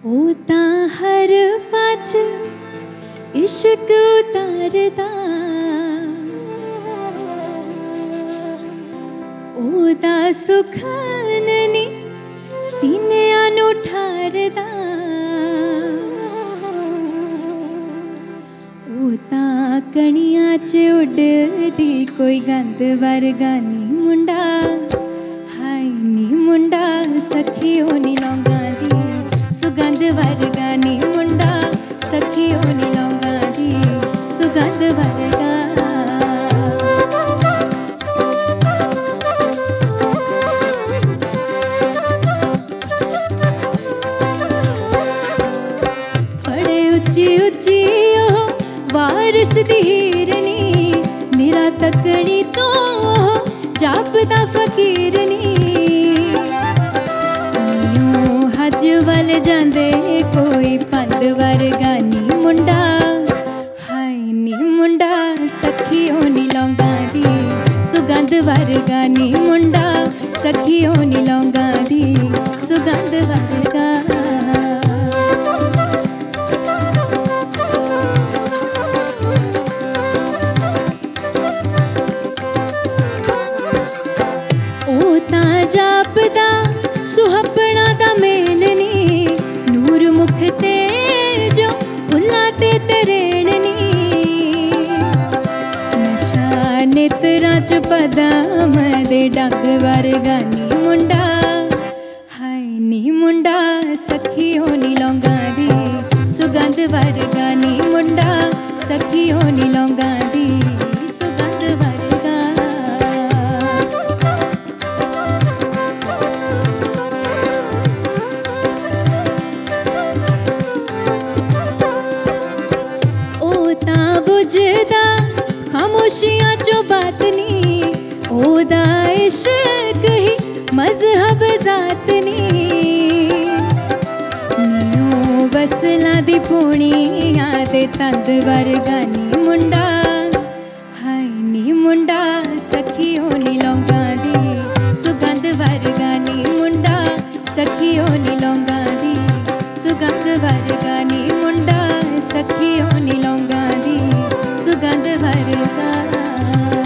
ਉਹ ਤਾਂ ਹਰ ਫੱਚ ਇਸ਼ਕ ਉਤਾਰਦਾ, ਉਹਦਾ ਸੁਖਾਨ ਨੀ ਸੀਨਿਆਂ ਨੂੰ ਠਾਰਦਾ। ਉਹ ਤਾਂ ਕਣੀਆਂ 'ਚ ਉੱਡਦੀ ਕੋਈ ਗੰਦ ਵਰਗਾ ਨੀ ਮੁੰਡਾ, ਹਾਏ ਨੀ ਮੁੰਡਾ ਸਖੀਓ ਨੀ ਲੌਂਗਾਂ ਦੀ ਸੁਗੰਧ ਵਰਗਾ ਨੀ ਮੁੰਡਾ, ਸਖੀਓ ਨੀ ਲੌਂਗਾਂ ਦੀ ਸੁਗੰਧ ਵਰਗਾ। ਬੜੇ ਉੱਚੀ ਉੱਚੀ ਉਹ ਵਾਰਿਸ ਦੀ ਹੀਰ ਨੀ, ਨਿਰਾ ਤਕੜੀ ਤੋਂ ਜਾਪਦਾ ਫਕੀਰ ਨੀ। ਹੱਜ ਵੱਲ ਜਾਂਦੇ ਕੋਈ ਪੰਧ ਵਰਗਾ ਨੀ ਮੁੰਡਾ, ਹਾਏ ਨੀ ਮੁੰਡਾ ਸਖੀਓ ਨੀ ਲੌਂਗਾਂ ਦੀ ਸੁਗੰਧ ਵਰਗਾ ਨੀ ਮੁੰਡਾ, ਸਖੀਓ ਨੀ ਲੌਂਗਾਂ ਦੀ ਸੁਗੰਧ ਵਰਗਾ। ਉਹ ਤਾਂ ਜਾਪਦਾ ਸੁਹੱਪਣਾ ਦਾ ਮੇਲ ਨੀ, ਨੂਰ ਮੁਖ ਤੇ ਜੋ ਫੁੱਲਾਂ ਤੇ ਤਰੇੜ ਨੀ। ਨਸ਼ਾ ਨੇਤਰਾਂ 'ਚ ਬਦਾਮ ਦੇ ਡੰਗ ਵਰਗਾ ਨੀ ਮੁੰਡਾ, ਹਾਏ ਨੀ ਮੁੰਡਾ ਸਖੀਓ ਨੀ ਲੌਂਗਾਂ ਦੀ ਸੁਗੰਧ ਵਰਗਾ ਨੀ ਮੁੰਡਾ, ਸਖੀਓ ਨੀ ਲੌਂਗਾਂ ਦੀ ਸੁਗੰਧ ਵਰਗਾ। ਬੁਝਦਾ ਖਾਮੋਸ਼ੀਆਂ 'ਚੋਂ ਬਾਤ ਨੀ, ਉਹਦਾ ਇਸ਼ਕ ਹੀ ਮਜ਼ਹਬ ਜ਼ਾਤ ਨੀ। ਨੀਓ ਵਸਲਾਂ ਦੀ ਪੂਣੀਆਂ ਦੇ ਤੰਦ ਵਰਗਾ ਨੀ ਮੁੰਡਾ, ਹਾਏ ਨੀ ਮੁੰਡਾ ਸਖੀਓ ਨੀ ਲੌਂਗਾਂ ਦੀ ਸੁਗੰਧ ਵਰਗਾ ਨੀ ਮੁੰਡਾ, ਸਖੀਓ ਨੀ ਲੌਂਗਾਂ ਦੀ ਸੁਗੰਧ ਵਰਗਾ ਨੀ ਮੁੰਡਾ, ਸਖੀਓ ਨੀ ਲੌਂਗਾਂ ਦੀ ਸੁਗੰਧ ਵਰਗਾ।